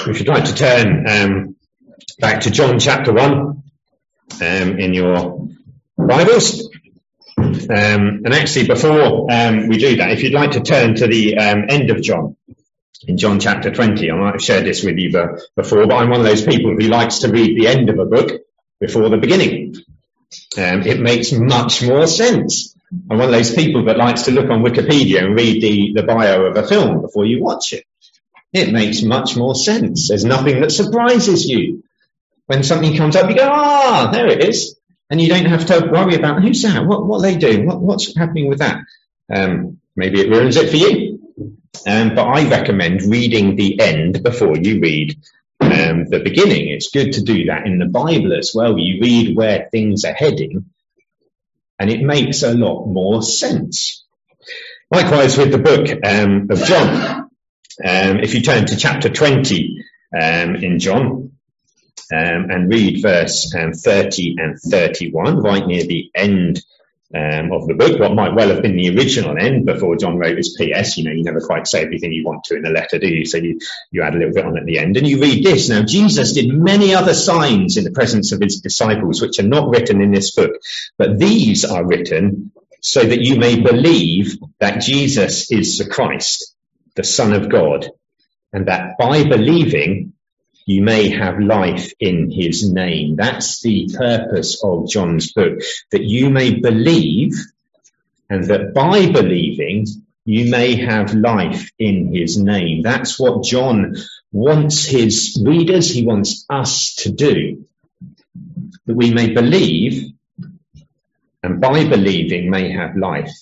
If you'd like to turn back to John chapter 1 in your Bibles. And actually, before we do that, if you'd like to turn to the end of John, in John chapter 20, I might have shared this with you before, but I'm one of those people who likes to read the end of a book before the beginning. It makes much more sense. I'm one of those people that likes to look on Wikipedia and read the bio of a film before you watch it. It makes much more sense. There's nothing that surprises you. When something comes up, you go, there it is. And you don't have to worry about who's that, what are they doing, what's happening with that. Maybe it ruins it for you. But I recommend reading the end before you read the beginning. It's good to do that in the Bible as well. You read where things are heading, and it makes a lot more sense. Likewise with the book of John. If you turn to chapter 20 in John and read verse 30 and 31, right near the end of the book, what might well have been the original end before John wrote his PS. You know, you never quite say everything you want to in a letter, do you? So you add a little bit on at the end. And you read this. Now, Jesus did many other signs in the presence of his disciples, which are not written in this book. But these are written so that you may believe that Jesus is the Christ, the Son of God, and that by believing you may have life in his name. That's the purpose of John's book, that you may believe, and that by believing you may have life in his name. That's what John wants his readers, he wants us to do, that we may believe, and by believing may have life.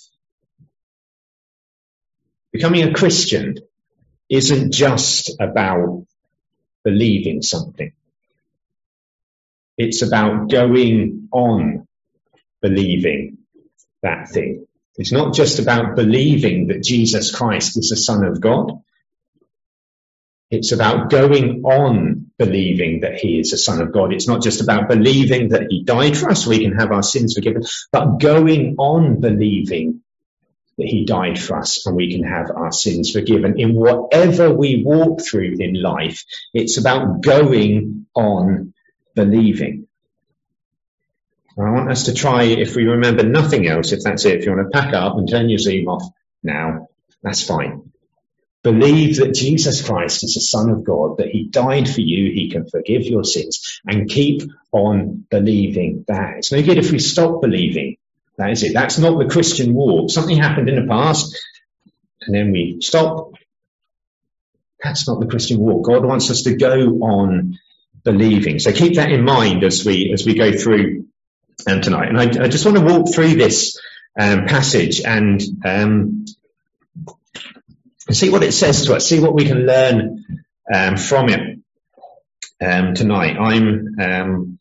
Becoming a Christian isn't just about believing something. It's about going on believing that thing. It's not just about believing that Jesus Christ is the Son of God. It's about going on believing that he is the Son of God. It's not just about believing that he died for us so we can have our sins forgiven, but going on believing that he died for us and we can have our sins forgiven. In whatever we walk through in life, it's about going on believing. I want us to try, if we remember nothing else, if that's it, if you want to pack up and turn your Zoom off now, that's fine. Believe that Jesus Christ is the Son of God, that he died for you, he can forgive your sins, and keep on believing that. It's no good if we stop believing. That is it. That's not the Christian walk. Something happened in the past, and then we stop. That's not the Christian walk. God wants us to go on believing. So keep that in mind as we go through tonight. And I just want to walk through this passage and see what it says to us. See what we can learn from it tonight. I'm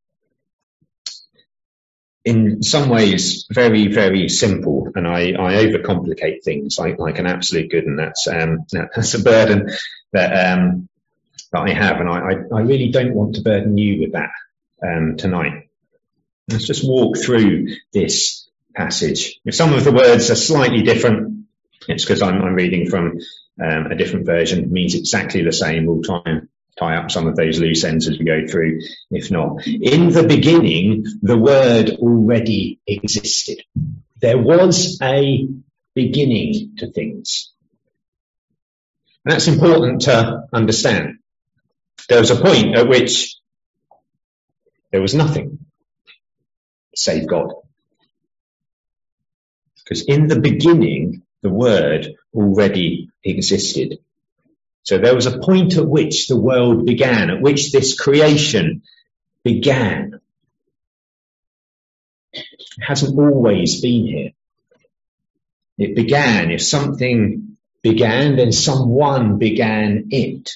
in some ways very, very simple, and I overcomplicate things like an absolute good, and that's a burden that I have, and I really don't want to burden you with that tonight. Let's just walk through this passage. If some of the words are slightly different, it's because I'm reading from a different version. It means exactly the same. We'll try and tie up some of those loose ends as we go through, if not. In the beginning, the Word already existed. There was a beginning to things. And that's important to understand. There was a point at which there was nothing save God. Because in the beginning, the Word already existed. So there was a point at which the world began, at which this creation began. It hasn't always been here. It began. If something began, then someone began it.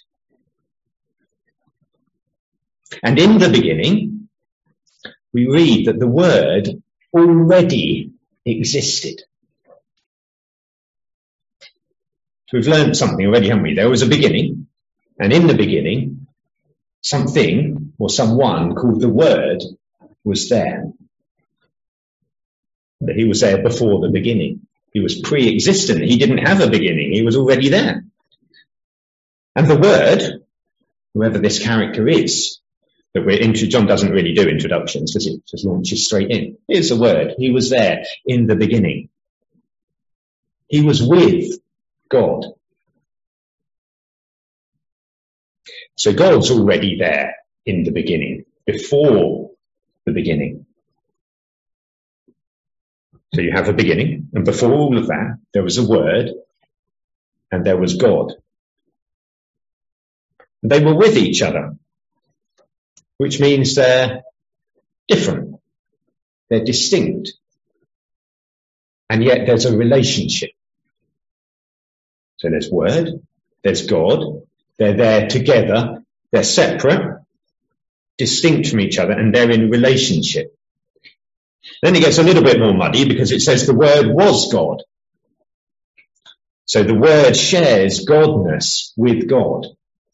And in the beginning, we read that the Word already existed. So we've learned something already, haven't we? There was a beginning, and in the beginning, something or someone called the Word was there. But he was there before the beginning. He was pre-existent. He didn't have a beginning. He was already there. And the Word whoever this character is, that John doesn't really do introductions, does he? Just launches straight in. Here's the word. He was there in the beginning. He was with God. So God's already there in the beginning, before the beginning. So you have a beginning, and before all of that, there was a word, and there was God. They were with each other, which means they're different, they're distinct, and yet there's a relationship. So there's word, there's God, they're there together, they're separate, distinct from each other, and they're in relationship. Then it gets a little bit more muddy because it says the word was God. So the word shares godness with God.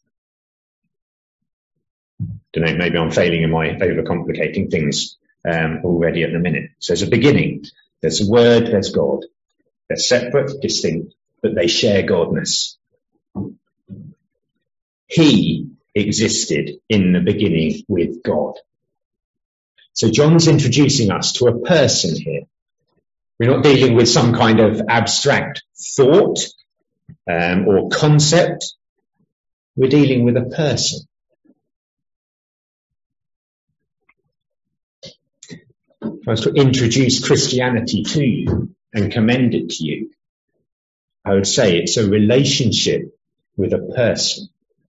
Don't know, maybe I'm failing in my overcomplicating things already at the minute. So there's a beginning, there's a word, there's God. They're separate, distinct, but they share godness. He existed in the beginning with God. So John's introducing us to a person here. We're not dealing with some kind of abstract thought or concept. We're dealing with a person. If I was to introduce Christianity to you and commend it to you, I would say it's a relationship with a person.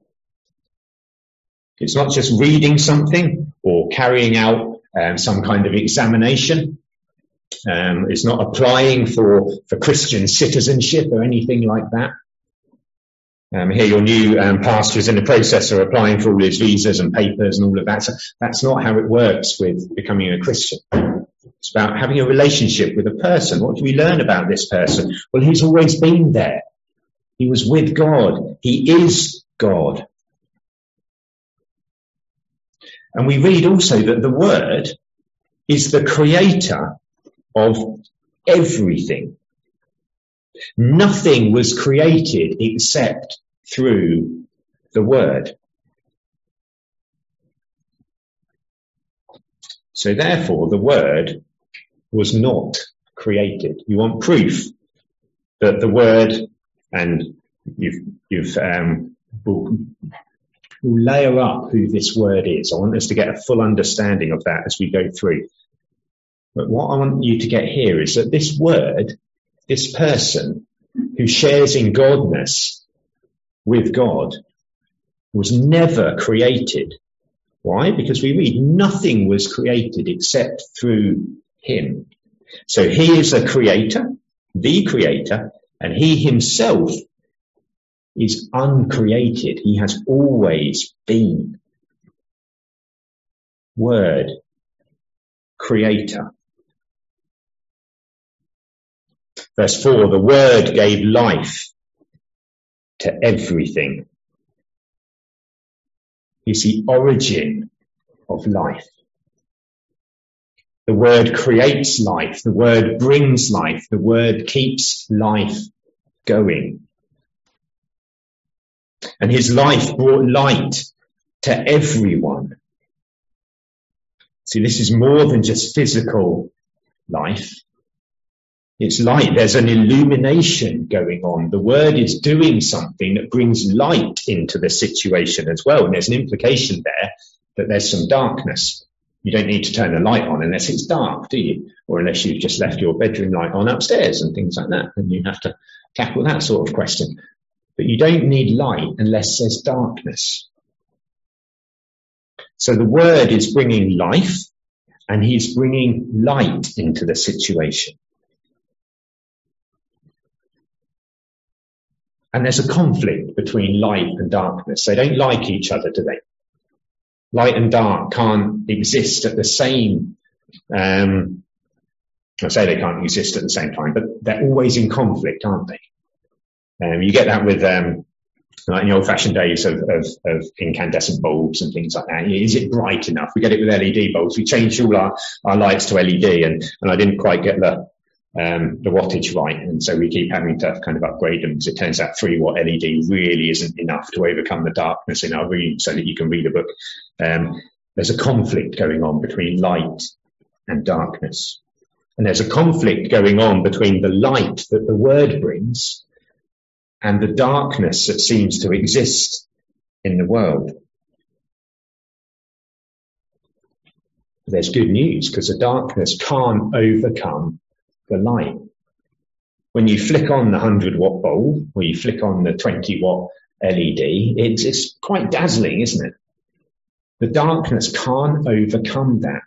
It's not just reading something or carrying out some kind of examination. It's not applying for Christian citizenship or anything like that. Here your new pastor is in the process of applying for all his visas and papers and all of that. So that's not how it works with becoming a Christian. It's about having a relationship with a person. What do we learn about this person? Well, he's always been there. He was with God. He is God. And we read also that the Word is the creator of everything. Nothing was created except through the Word. So therefore, the Word was not created. You want proof that the Word, and we'll layer up who this Word is. I want us to get a full understanding of that as we go through. But what I want you to get here is that this Word, this person who shares in godness with God, was never created. Why? Because we read nothing was created except through him. So he is a creator, the creator, and he himself is uncreated. He has always been. Word, creator. Verse 4, the Word gave life to everything. Is the origin of life. The Word creates life. The Word brings life. The Word keeps life going. And his life brought light to everyone. See, this is more than just physical life. It's light. There's an illumination going on. The Word is doing something that brings light into the situation as well. And there's an implication there that there's some darkness. You don't need to turn the light on unless it's dark, do you? Or unless you've just left your bedroom light on upstairs and things like that. And you have to tackle that sort of question. But you don't need light unless there's darkness. So the Word is bringing life and he's bringing light into the situation. And there's a conflict between light and darkness. They don't like each other, do they? Light and dark can't exist at the same, I say they can't exist at the same time, but they're always in conflict, aren't they? You get that with, like in the old-fashioned days of incandescent bulbs and things like that. Is it bright enough? We get it with LED bulbs. We changed all our lights to LED, and I didn't quite get the wattage right, and so we keep having to kind of upgrade them because it turns out 3-watt LED really isn't enough to overcome the darkness in our room so that you can read a book. There's a conflict going on between light and darkness. And there's a conflict going on between the light that the word brings and the darkness that seems to exist in the world. There's good news because the darkness can't overcome the light. When you flick on the 100-watt bulb or you flick on the 20-watt LED, it's quite dazzling, isn't it? The darkness can't overcome that.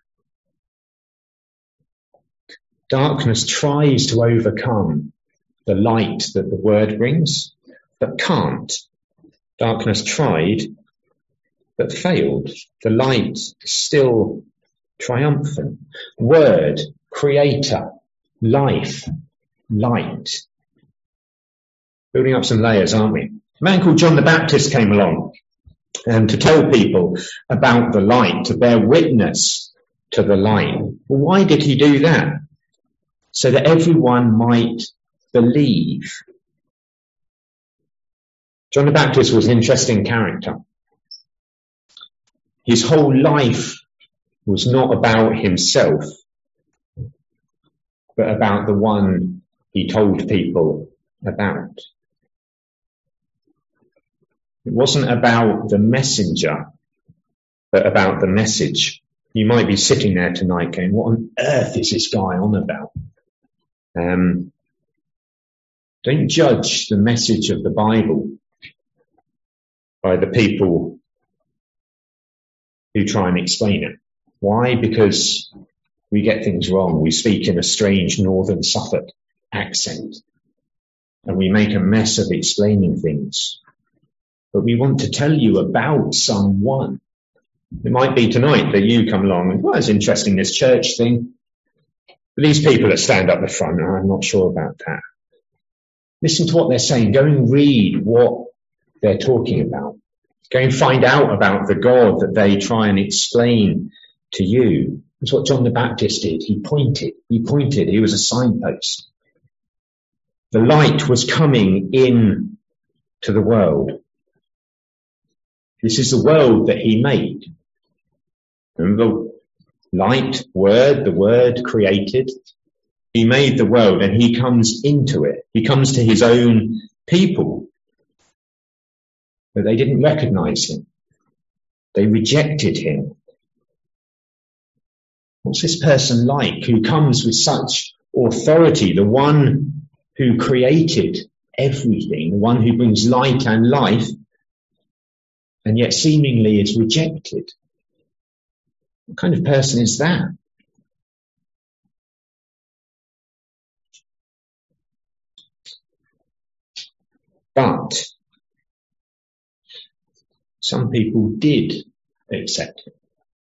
Darkness tries to overcome the light that the word brings, but can't. Darkness tried, but failed. The light is still triumphant. Word, creator, life, light. Building up some layers, aren't we? A man called John the Baptist came along to tell people about the light, to bear witness to the light. Well, why did he do that? So that everyone might believe. John the Baptist was an interesting character. His whole life was not about himself, but about the one he told people about. It wasn't about the messenger, but about the message. You might be sitting there tonight going, what on earth is this guy on about? Don't judge the message of the Bible by the people who try and explain it. Why? Because we get things wrong. We speak in a strange northern Suffolk accent and we make a mess of explaining things. But we want to tell you about someone. It might be tonight that you come along and, well, it's interesting, this church thing. But these people that stand up the front, I'm not sure about that. Listen to what they're saying. Go and read what they're talking about. Go and find out about the God that they try and explain to you. That's what John the Baptist did. He pointed. He was a signpost. The light was coming in to the world. This is the world that he made. Remember, light, word, the word created. He made the world and he comes into it. He comes to his own people. But they didn't recognize him. They rejected him. What's this person like who comes with such authority? The one who created everything, the one who brings light and life, and yet seemingly is rejected. What kind of person is that? But some people did accept him.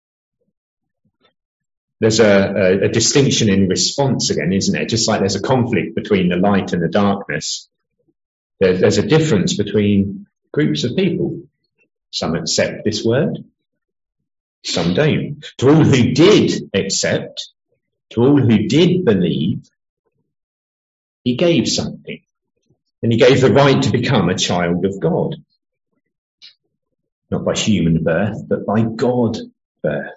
There's a distinction in response again, isn't there? Just like there's a conflict between the light and the darkness, there's a difference between groups of people. Some accept this word, some don't. To all who did accept, to all who did believe, he gave something. And he gave the right to become a child of God. Not by human birth, but by God birth.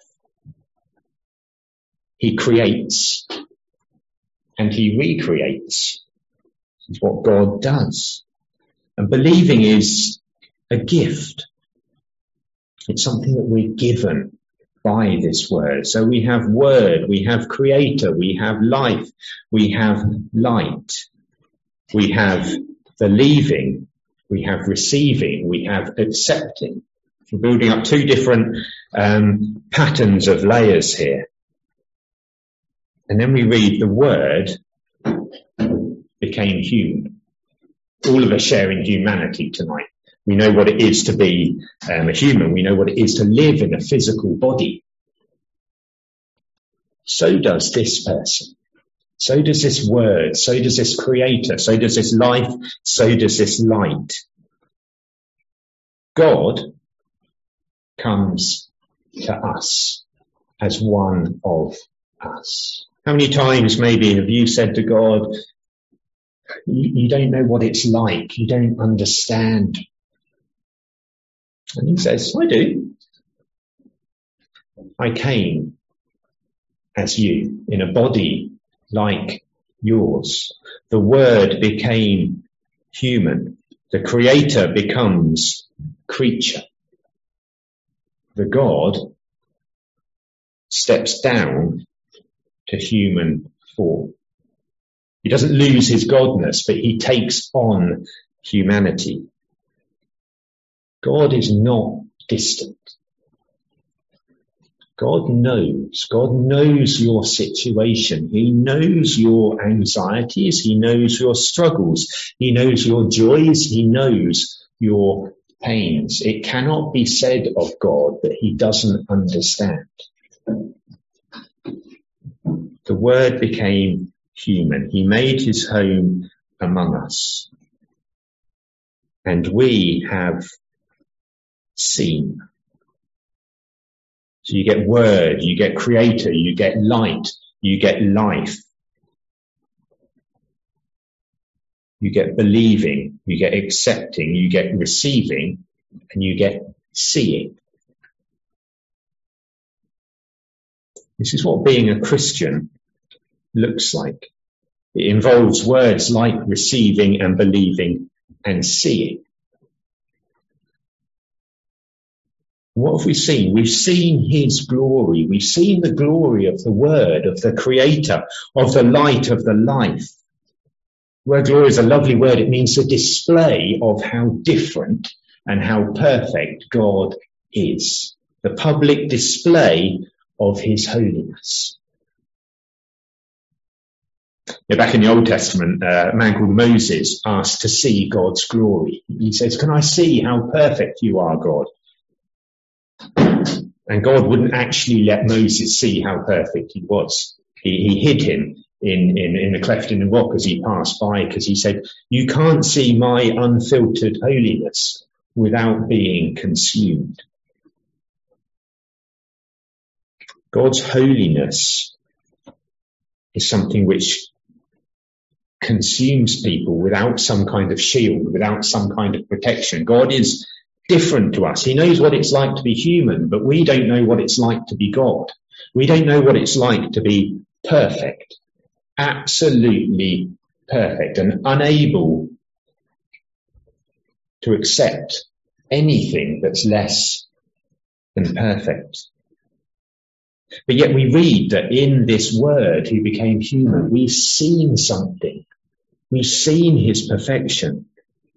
He creates and he recreates. This is what God does. And believing is a gift. It's something that we're given by this word. So we have word, we have creator, we have life, we have light, we have believing, we have receiving, we have accepting. We're building up two different patterns of layers here. And then we read the word became human. All of us share in humanity tonight. We know what it is to be a human. We know what it is to live in a physical body. So does this person. So does this word. So does this creator. So does this life. So does this light. God comes to us as one of us. How many times maybe have you said to God, you don't know what it's like, you don't understand? And he says, I do. I came as you, in a body like yours. The Word became human. The Creator becomes creature. The God steps down to human form. He doesn't lose his godness, but he takes on humanity. God is not distant. God knows your situation. He knows your anxieties. He knows your struggles. He knows your joys. He knows your pains. It cannot be said of God that he doesn't understand. The Word became human. He made his home among us. And we have seen. So you get Word, you get Creator, you get light, you get life. You get believing, you get accepting, you get receiving, and you get seeing. This is what being a Christian looks like. It involves words like receiving and believing and seeing. What have we seen? We've seen his glory. We've seen the glory of the Word, of the Creator, of the light, of the life. The word glory is a lovely word. It means a display of how different and how perfect God is. The public display of his holiness. Back in the Old Testament, a man called Moses asked to see God's glory. He says, can I see how perfect you are, God? And God wouldn't actually let Moses see how perfect he was. He hid him in a cleft in the rock as he passed by, because he said, you can't see my unfiltered holiness without being consumed. God's holiness is something which consumes people without some kind of shield, without some kind of protection. God is different to us. He knows what it's like to be human, but we don't know what it's like to be God. We don't know what it's like to be perfect, absolutely perfect, and unable to accept anything that's less than perfect. But yet we read that in this Word who became human, we've seen something. We've seen his perfection.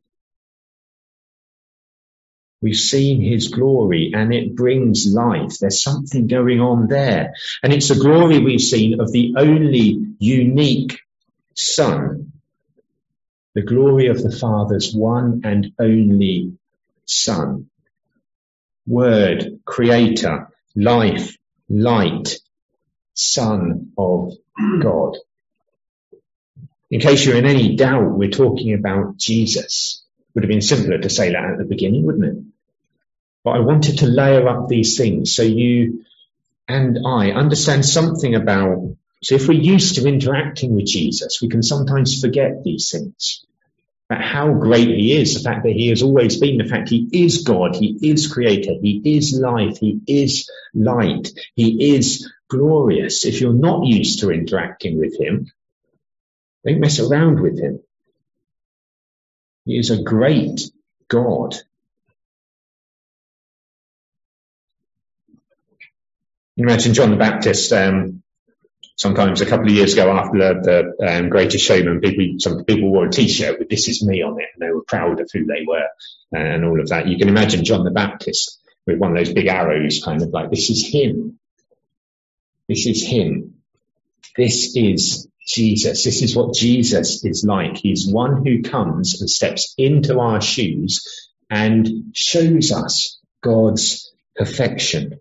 We've seen his glory, and it brings life. There's something going on there. And it's a glory we've seen of the only unique Son, the glory of the Father's one and only Son. Word, Creator, life, light, Son of God. In case you're in any doubt, we're talking about Jesus. Would have been simpler to say that at the beginning, wouldn't it? But I wanted to layer up these things so you and I understand something about. So if we're used to interacting with Jesus, we can sometimes forget these things. About how great he is, the fact that he has always been, the fact he is God, he is Creator, he is life, he is light, he is glorious. If you're not used to interacting with him, don't mess around with him. He is a great God. Imagine John the Baptist, sometimes a couple of years ago after the Greatest Showman, some people wore a t-shirt with "This is me" on it, and they were proud of who they were and all of that. You can imagine John the Baptist with one of those big arrows, kind of like, this is him. This is him. This is Jesus. This is what Jesus is like. He's one who comes and steps into our shoes and shows us God's perfection.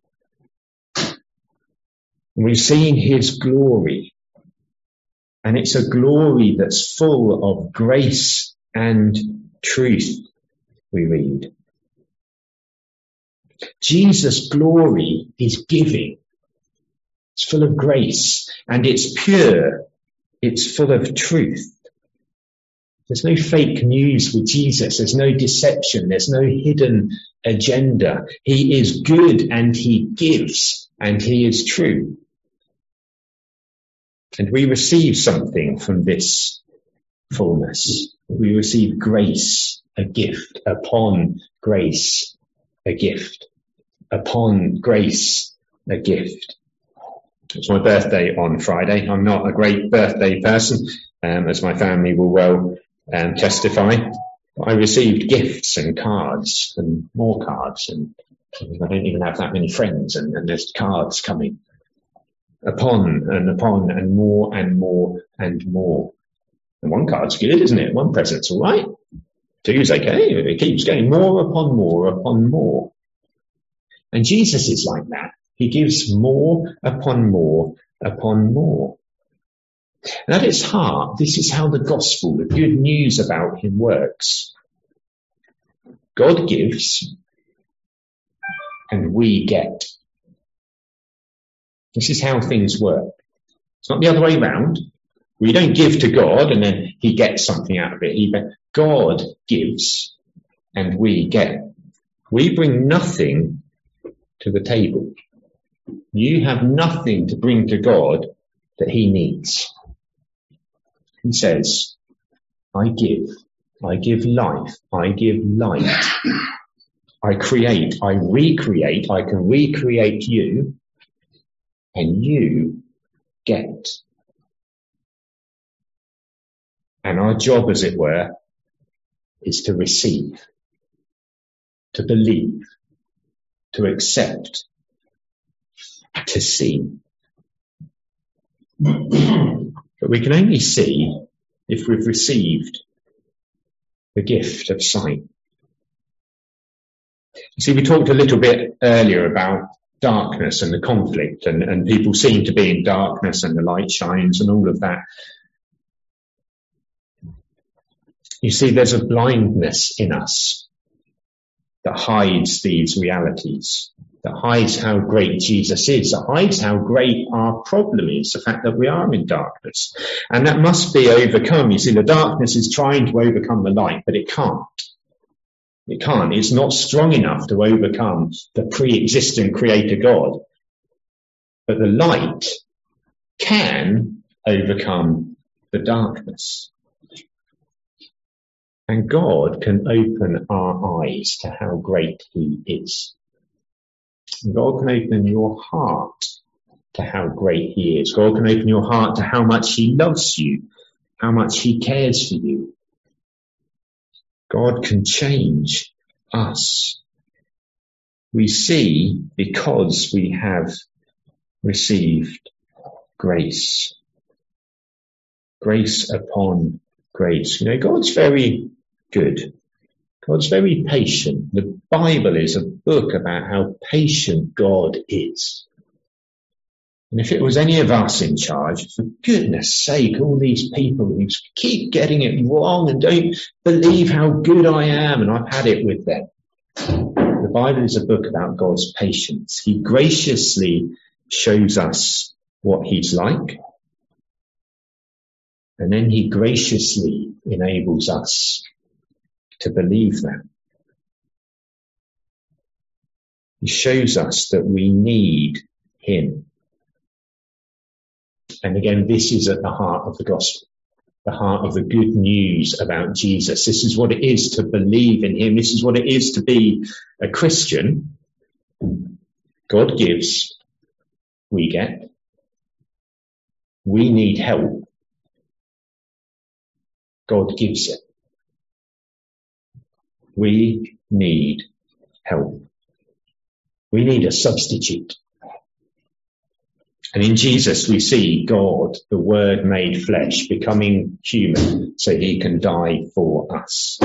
We've seen his glory, and it's a glory that's full of grace and truth, we read. Jesus' glory is giving. It's full of grace, and it's pure. It's full of truth. There's no fake news with Jesus. There's no deception. There's no hidden agenda. He is good, and he gives, and he is true. And we receive something from this fullness. We receive grace, a gift, upon grace, a gift, upon grace, a gift. It's my birthday on Friday. I'm not a great birthday person, as my family will well testify. I received gifts and cards and more cards, and I don't even have that many friends, and there's cards coming. Upon and more and more and more. And one card's good, isn't it? One present's all right. Two's okay. It keeps going more upon more upon more. And Jesus is like that. He gives more upon more upon more. And at its heart, this is how the gospel, the good news about him, works. God gives, and we get. This is how things work. It's not the other way round. We don't give to God and then he gets something out of it. God gives and we get. We bring nothing to the table. You have nothing to bring to God that he needs. He says, I give life, I give light, I create, I recreate, I can recreate you, and you get. And our job, as it were, is to receive, to believe, to accept, to see. But we can only see if we've received the gift of sight. You see, we talked a little bit earlier about darkness and the conflict, and people seem to be in darkness and the light shines and all of that. You see, there's a blindness in us that hides these realities, that hides how great Jesus is, that hides how great our problem is, the fact that we are in darkness. And that must be overcome. You see, the darkness is trying to overcome the light, but it can't. It can't. It's not strong enough to overcome the pre-existent creator God. But the light can overcome the darkness. And God can open our eyes to how great he is. And God can open your heart to how great he is. God can open your heart to how much he loves you, how much he cares for you. God can change us. We see because we have received grace. Grace upon grace. You know, God's very good. God's very patient. The Bible is a book about how patient God is. And if it was any of us in charge, for goodness sake, all these people who keep getting it wrong and don't believe how good I am, and I've had it with them. The Bible is a book about God's patience. He graciously shows us what he's like, and then he graciously enables us to believe that. He shows us that we need him. And again, this is at the heart of the gospel, the heart of the good news about Jesus. This is what it is to believe in him. This is what it is to be a Christian. God gives, we get. We need help. God gives it. We need help. We need a substitute. And in Jesus we see God, the Word made flesh, becoming human so he can die for us.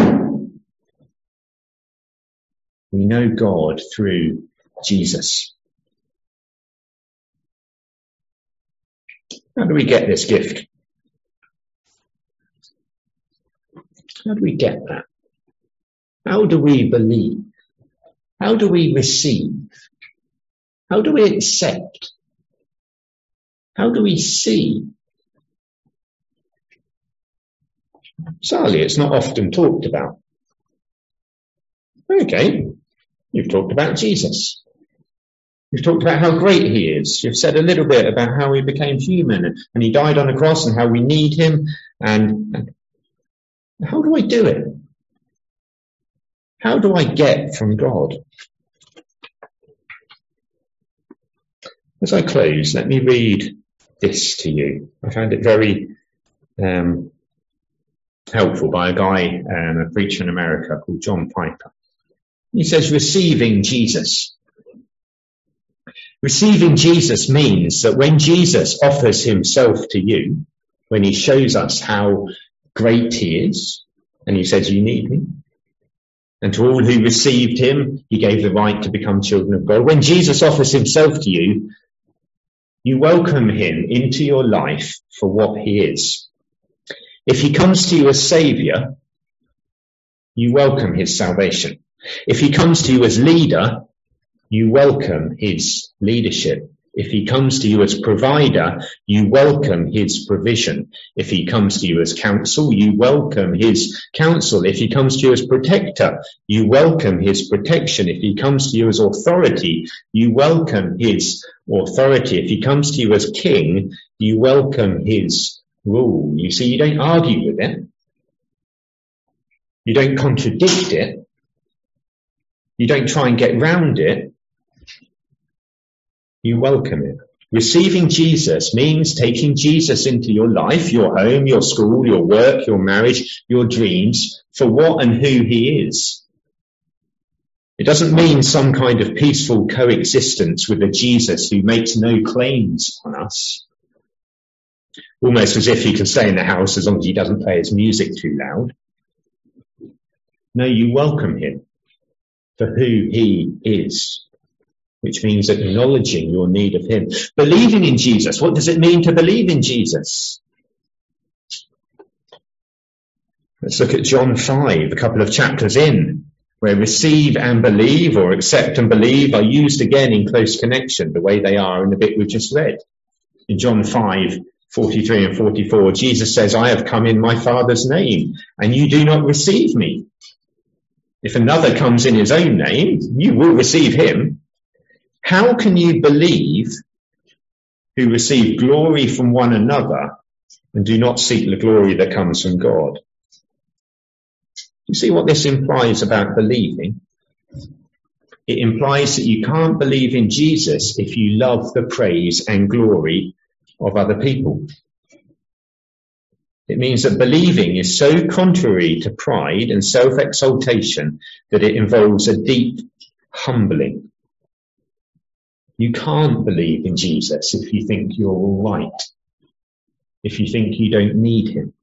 We know God through Jesus. How do we get this gift? How do we get that? How do we believe? How do we receive? How do we accept? How do we see? Sadly, it's not often talked about. Okay, you've talked about Jesus. You've talked about how great he is. You've said a little bit about how he became human and he died on a cross and how we need him. And how do I do it? How do I get from God? As I close, let me read this to you. I found it very helpful by a guy, a preacher in America called John Piper. He says, receiving Jesus. Receiving Jesus means that when Jesus offers himself to you, when he shows us how great he is, and he says, you need me, and to all who received him, he gave the right to become children of God. When Jesus offers himself to you, you welcome him into your life for what he is. If he comes to you as Saviour, you welcome his salvation. If he comes to you as leader, you welcome his leadership. If he comes to you as provider, you welcome his provision. If he comes to you as counsel, you welcome his counsel. If he comes to you as protector, you welcome his protection. If he comes to you as authority, you welcome his authority. If he comes to you as king, you welcome his rule. You see, you don't argue with it. You don't contradict it. You don't try and get round it. You welcome it. Receiving Jesus means taking Jesus into your life, your home, your school, your work, your marriage, your dreams, for what and who he is. It doesn't mean some kind of peaceful coexistence with a Jesus who makes no claims on us. Almost as if he can stay in the house as long as he doesn't play his music too loud. No, you welcome him for who he is, which means acknowledging your need of him. Believing in Jesus. What does it mean to believe in Jesus? Let's look at John 5, a couple of chapters in, where receive and believe, or accept and believe, are used again in close connection, the way they are in the bit we just read. In John 5, 43 and 44, Jesus says, I have come in my Father's name, and you do not receive me. If another comes in his own name, you will receive him. How can you believe who receive glory from one another and do not seek the glory that comes from God? You see what this implies about believing? It implies that you can't believe in Jesus if you love the praise and glory of other people. It means that believing is so contrary to pride and self-exaltation that it involves a deep humbling. You can't believe in Jesus if you think you're all right, if you think you don't need him.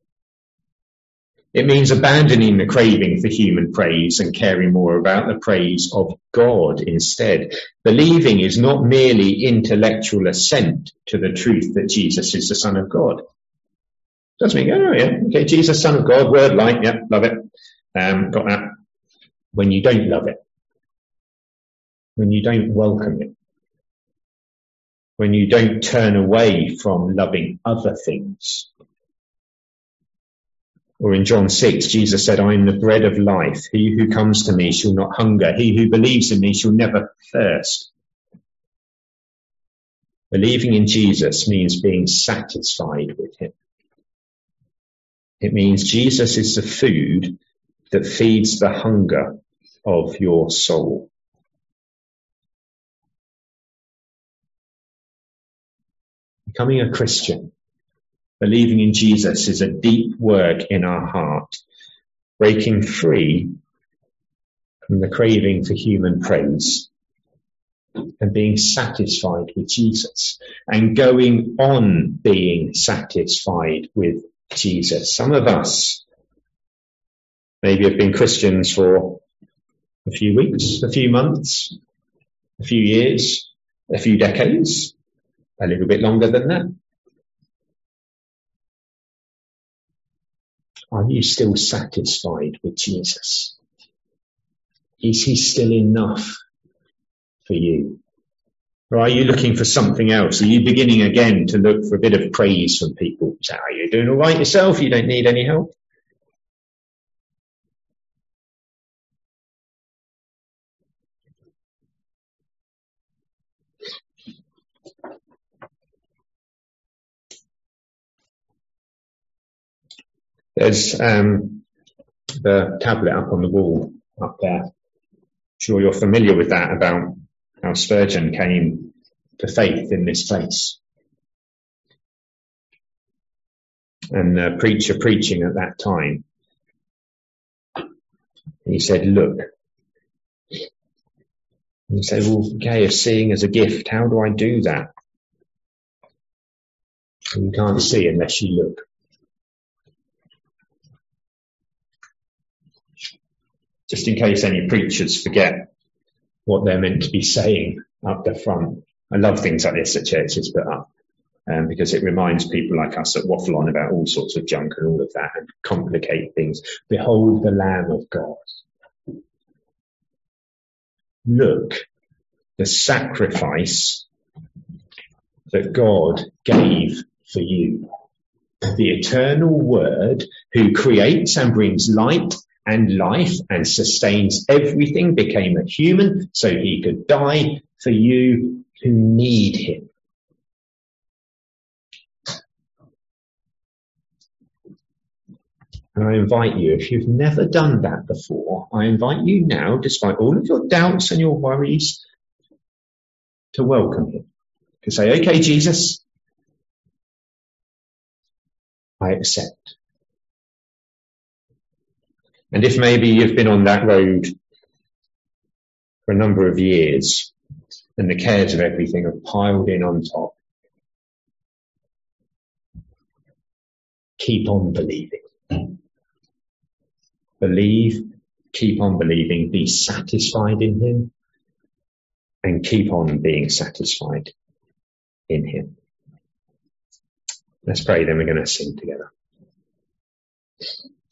It means abandoning the craving for human praise and caring more about the praise of God instead. Believing is not merely intellectual assent to the truth that Jesus is the Son of God. Doesn't mean, oh yeah, okay, Jesus, Son of God, word light, yeah, love it. Got that. When you don't love it, when you don't welcome it, when you don't turn away from loving other things. Or in John 6, Jesus said, I am the bread of life. He who comes to me shall not hunger. He who believes in me shall never thirst. Believing in Jesus means being satisfied with him. It means Jesus is the food that feeds the hunger of your soul. Becoming a Christian, believing in Jesus, is a deep work in our heart, breaking free from the craving for human praise and being satisfied with Jesus and going on being satisfied with Jesus. Some of us maybe have been Christians for a few weeks, a few months, a few years, a few decades, a little bit longer than that. Are you still satisfied with Jesus? Is he still enough for you? Or are you looking for something else? Are you beginning again to look for a bit of praise from people? Say, are you doing all right yourself? You don't need any help? There's the tablet up on the wall up there. I'm sure you're familiar with that, about how Spurgeon came to faith in this place. And the preacher preaching at that time, he said, look. And you say, well, okay, if seeing is a gift, how do I do that? And you can't see unless you look. Just in case any preachers forget what they're meant to be saying up the front. I love things like this that churches put up, because it reminds people like us that waffle on about all sorts of junk and all of that and complicate things. Behold the Lamb of God. Look, the sacrifice that God gave for you. The eternal Word who creates and brings light and life and sustains everything became a human so he could die for you who need him. And I invite you, if you've never done that before, I invite you now, despite all of your doubts and your worries, to welcome him. To say, okay, Jesus, I accept. And if maybe you've been on that road for a number of years and the cares of everything have piled in on top, keep on believing. Believe, keep on believing, be satisfied in him, and keep on being satisfied in him. Let's pray, then we're going to sing together.